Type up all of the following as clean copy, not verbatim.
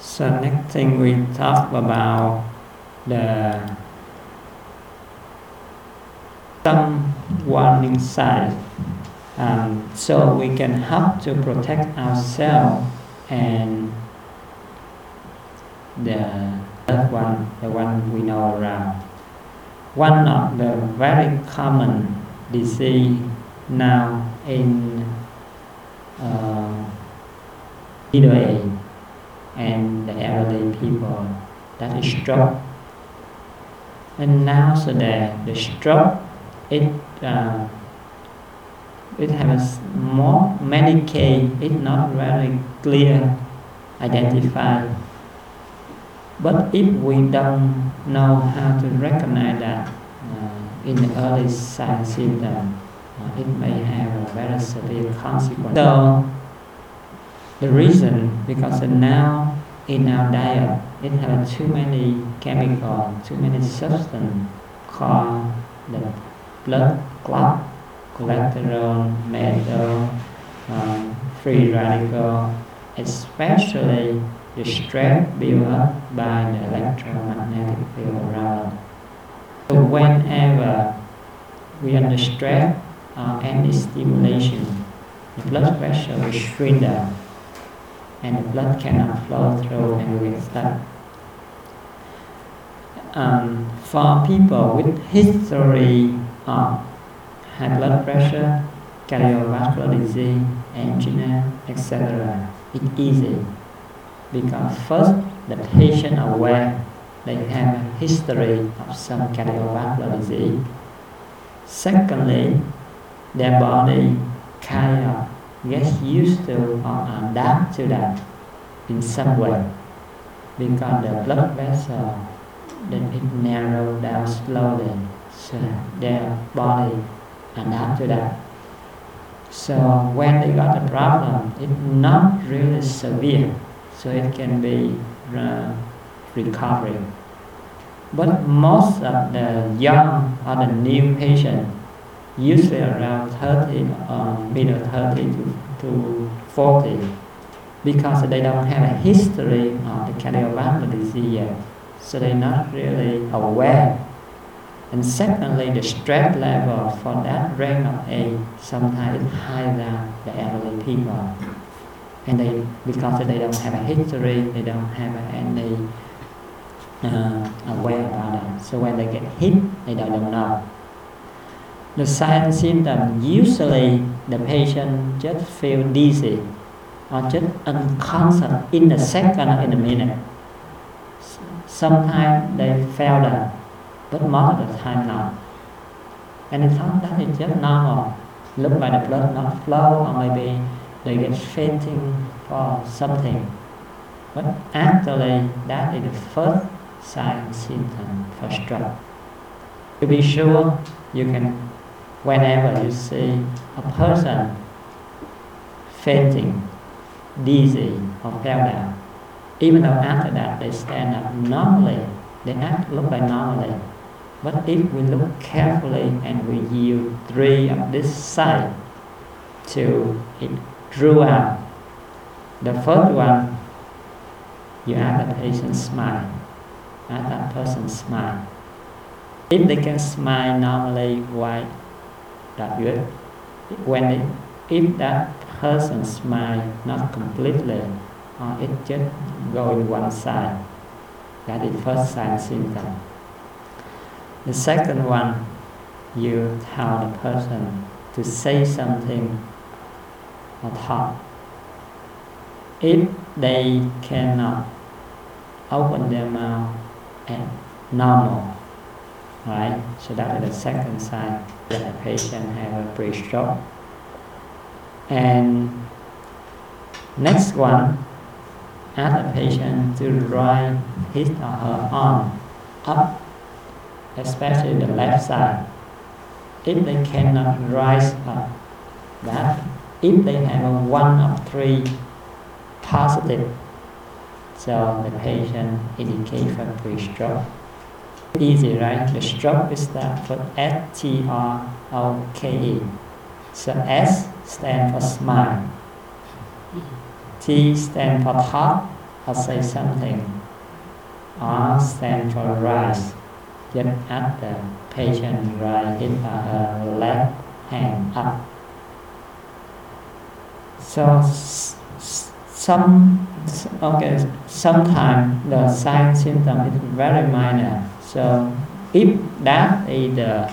So next thing we talk about some warning signs, so we can help to protect ourselves and the one we know around. One of the very common disease now in middle age and the elderly people, that is stroke. And nowadays the stroke it has more many cases. It's not very clear identified. But if we don't know how to recognize that in the early sign symptom, it may have a very severe consequence. So the reason, because now in our diet it has too many chemicals, too many substances called the blood clot, cholesterol, metal, free radical, especially the stress built up by the electromagnetic field around. So whenever we are under stress or any stimulation, the blood pressure will shrink down and the blood cannot flow through and we get stuck. For people with history of high blood pressure, cardiovascular disease, angina, etc., it's easy. Because first, the patient are aware they have a history of some cardiovascular disease. Secondly, their body kind of gets used to or adapt to that in some way. Because the blood vessel, then it narrows down slowly, so their body adapt to that. So when they got a problem, it's not really severe. So it can be recovery. But most of the young or the new patient, usually around 30 or middle 30 to 40, because they don't have a history of the cardiovascular disease yet, so they're not really aware. And secondly, the stress level for that range of age sometimes is higher than the elderly people. And because they don't have a history, they don't have any aware about it. So when they get hit, they don't know. The sign and symptom, usually the patient just feel dizzy or just unconscious in a second or in a minute. Sometimes they feel that, but most of the time not. And they thought that is just normal. Look by the blood not flow, or maybe they get fainting for something. But actually, that is the first sign and symptom for stroke. To be sure, you can, whenever you see a person fainting, dizzy, or fell down, even though after that they stand up normally, they look like normally. But if we look carefully and we use 3 of this sign to drew out. The first one, you ask the patient smile. Ask that person smile. If they can smile normally, why? That's good. If that person smile not completely, or it just go in one side, that is first sign symptom. The second one, you tell the person to say something or talk. If they cannot open their mouth and normal, right? So that is the second sign that the patient have a pre-stroke. And next one, ask the patient to raise his or her arm up, especially the left side. If they cannot rise up, that if they have a 1 of 3 positive, so the patient indicates for pre-stroke. Easy, right? The stroke is that for STROKE. So S stands for smile, T stands for talk, or say something or stand for rise, just as the patient rise his or her left hand up. So sometimes the sign symptom is very minor. So if that is the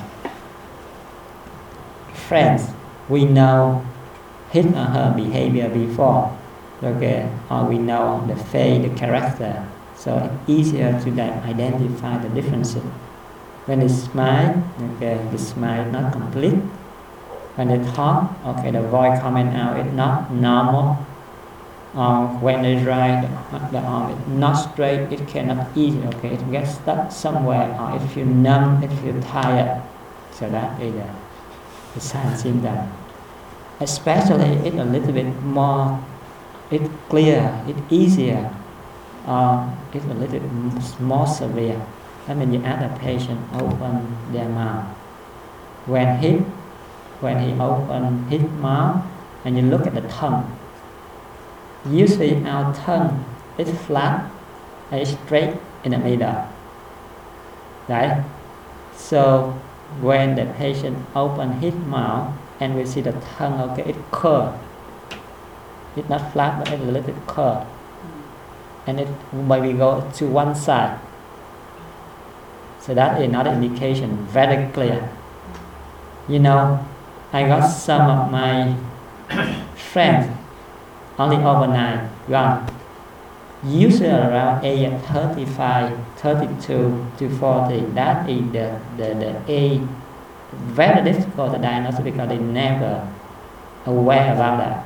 friends, we know his or her behavior before, okay, or we know the face, the character, so it's easier to identify the differences. When they smile, okay, the smile is not complete. When they talk, okay, the voice coming out is not normal. When they write, the arm is not straight, it cannot easy, okay, it gets stuck somewhere, or it feels numb, it feels tired. So that is the sign symptom. Especially it's a little bit more, it's clear, it's easier, it's a little bit more severe. That means you ask the patient open their mouth. When he open his mouth and you look at the tongue, usually our tongue is flat and straight in the middle, right? So when the patient open his mouth and we see the tongue, okay, it's curved. It's not flat, but it's a little bit curved, and it maybe go to one side. So that is another indication, very clear. You know, I got some of my friends only overnight gone. Usually around age 35, 32 to 40, that is the age very difficult to diagnose because they never aware about that.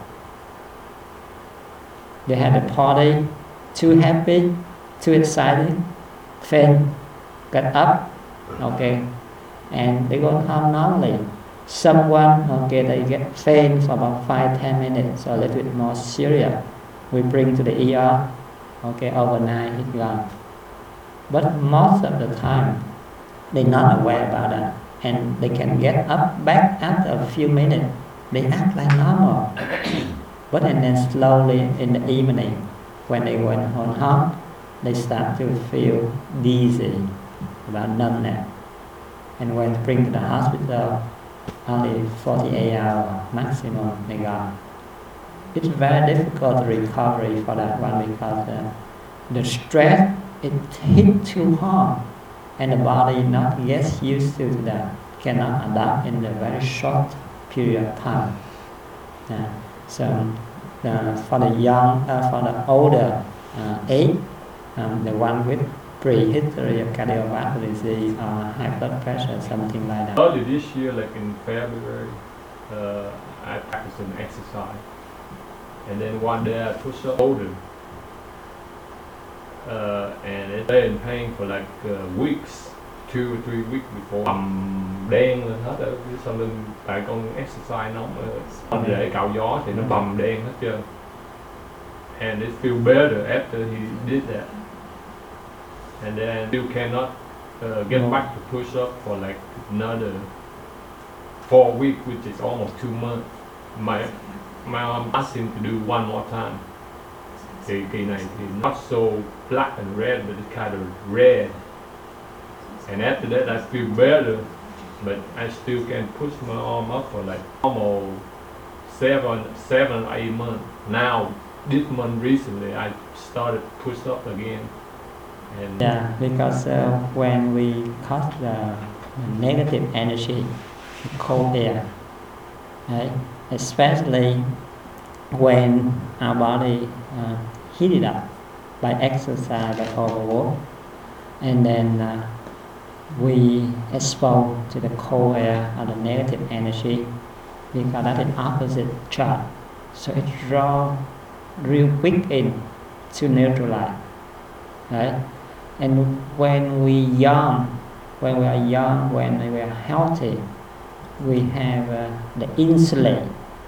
They had a party, too happy, too excited, faint, get up, okay, and they go home normally. Someone, okay, they get faint for about 5-10 minutes, so a little bit more serious. We bring to the ER, okay, overnight it's gone. But most of the time, they're not aware about that, and they can get up back after a few minutes. They act like normal. But and then slowly in the evening, when they went home, they start to feel dizzy, about numbness. And when bring to the hospital, only 48 hours maximum they got. It's very difficult recovery for that one because the stress it hit too hard, and the body not yet used to that, cannot adapt in a very short period of time. So for the young, for the older age, the one with pre-history of cardiovascular disease or high blood pressure, something like that. Early this year, like in February, I practiced an exercise, and then one day I pushed up older, and it's been in pain for like weeks, 2 or 3 weeks before. Bầm đen lên hết ở phía sau lưng, tại con exercise nó để cạo gió thì nó bầm đen hết trơn. And it feel better after he did that. And then still cannot get back to push up for like another 4 weeks, which is almost 2 months. My mom asked him to do one more time. Kỳ này thì not so black and red, but it's kind of red. And after that I feel better, but I still can push my arm up for like almost 7 or 8 months. Now this month recently I started push up again. And yeah, because when we cause the negative energy, cold air, right? Especially when our body heated up by exercise, by overwork, and then we expose to the cold air or the negative energy, because that is opposite charge, so it draws real quick in to neutralize, right? And when we are young, when we are healthy, we have the insulate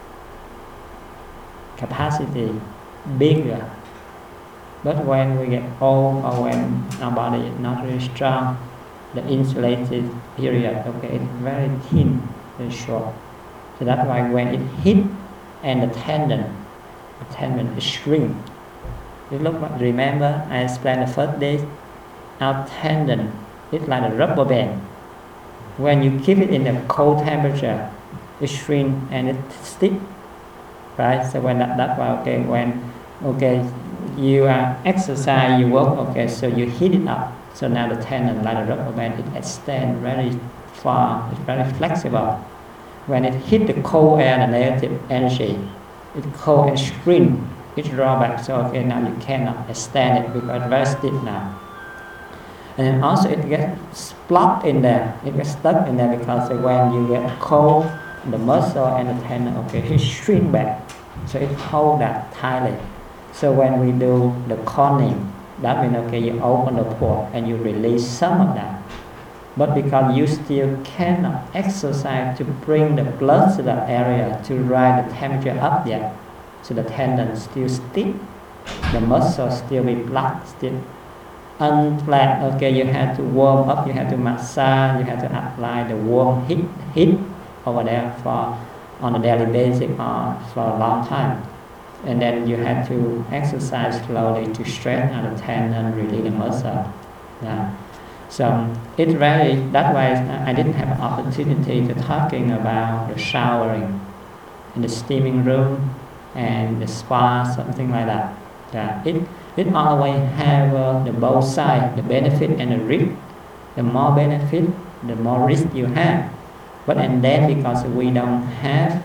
capacity bigger. But when we get old or when our body is not really strong, the insulated period, okay, it's very thin, very short. So that's why when it hits and the tendon is shrink, You look, remember I explained the first day, our tendon is like a rubber band. When you keep it in a cold temperature, it shrinks and it sticks, right? So when that's why, okay, when you exercise, you work, okay, so you heat it up. So now the tendon, like a rubber band, it extends very far, it's very flexible. When it hit the cold air, the negative energy, it cold and shrink, it draw back. So okay, now you cannot extend it because it's very stiff now. And then also it gets blocked in there, it gets stuck in there because when you get cold, the muscle and the tendon, okay, it shrink back. So it hold that tightly. So when we do the coning, that means okay, you open the port and you release some of that. But because you still cannot exercise to bring the blood to that area to rise the temperature up yet, so the tendon still stiff, the muscle still be blocked, still unflat. Okay, you have to warm up, you have to massage, you have to apply the warm heat over there for on a daily basis or for a long time. And then you have to exercise slowly to strengthen the tendon, release the muscle. Yeah. So it really, that's why I didn't have an opportunity to talking about the showering in the steaming room and the spa, something like that. Yeah. It always have the both sides, the benefit and the risk. The more benefit, the more risk you have. But and then because we don't have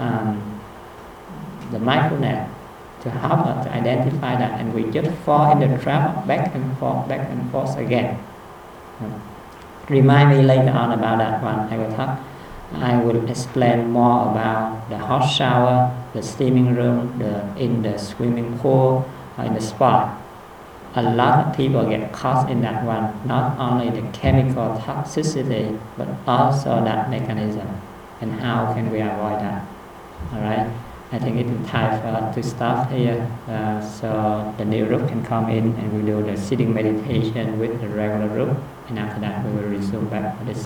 the mindfulness to help us to identify that, and we just fall in the trap of back and forth again. Remind me later on about that one. I will explain more about the hot shower, the steaming room, in the swimming pool, or in the spa. A lot of people get caught in that one, not only the chemical toxicity, but also that mechanism. And how can we avoid that? All right. I think it's time for us to stop here, so the new group can come in and we do the sitting meditation with the regular group, and after that we will resume back to this